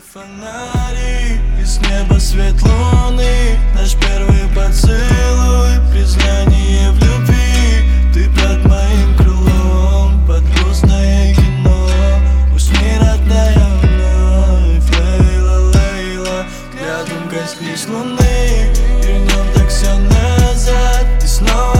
Фонарик, из неба свет луны, наш первый поцелуй, признание в любви. Ты под моим крылом, под грустное кино. Усни, родная, вновь, Лейла, Лейла. Взглядом коснись луны, вернем так все назад. И снова